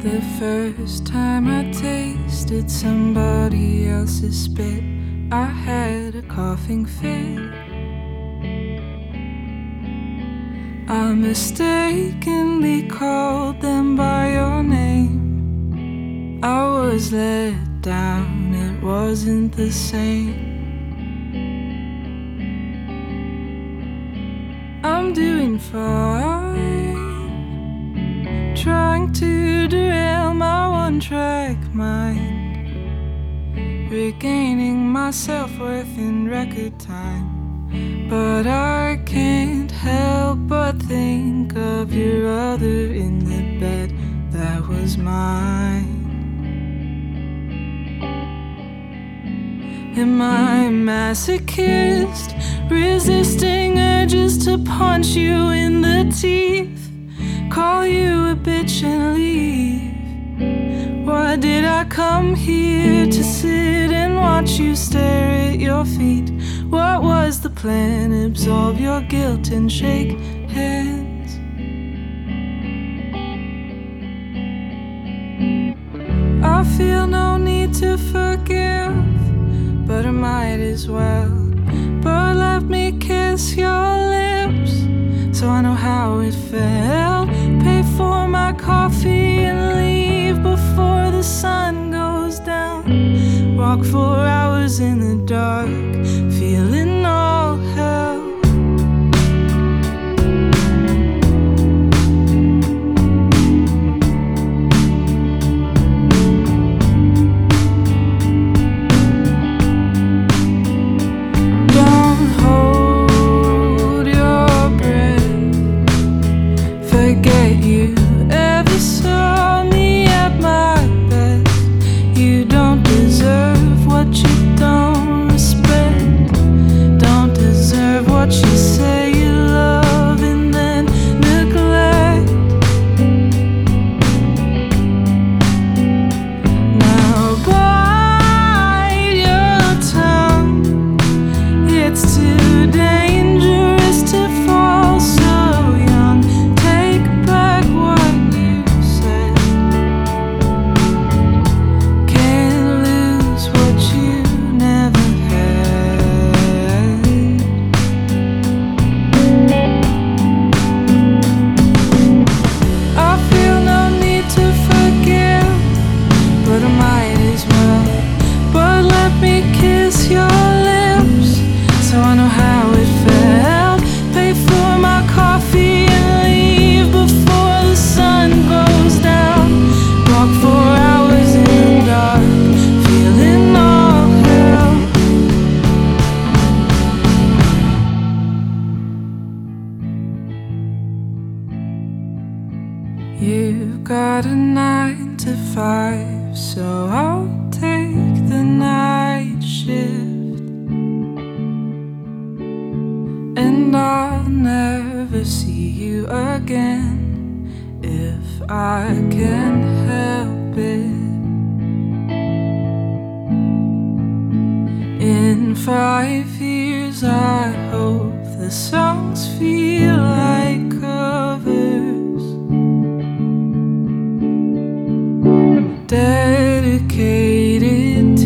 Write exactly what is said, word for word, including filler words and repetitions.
The first time I tasted somebody else's spit, I had a coughing fit. I mistakenly called them by your name. I was let down, it wasn't the same. I'm doing fine, trying to derail my one-track mind, regaining my self-worth in record time. But I can't help but think of your other in the bed that was mine. Am I a masochist, resisting urges to punch you in the teeth, call you a bitch and leave? Why did I come here to sit and watch you stare at your feet? What was the plan? Absolve your guilt and shake hands. I feel no need to forgive, but I might as well. But let me kiss your lips, so I know how it felt. Pay for my coffee and leave before the sun goes down. Walk for hours in the dark, feeling all hell. Don't hold your breath, forget you ever saw me at my best. You don't deserve what you don't respect, don't deserve what you say you love and then neglect. Now bite your tongue, it's too dangerous to fall so young. Take back what you said, can't lose what you never had. I feel no need to forgive, but I might as well. But let me kiss your lips, so I know how it felt. Pay for my coffee and leave before the sun goes down. Walk for hours in the dark, feeling all hell. You've got a nine to five, so I'll take the night shift. And I'll never see you again if I can help it. In five years I hope the songs feel like covers, dedicated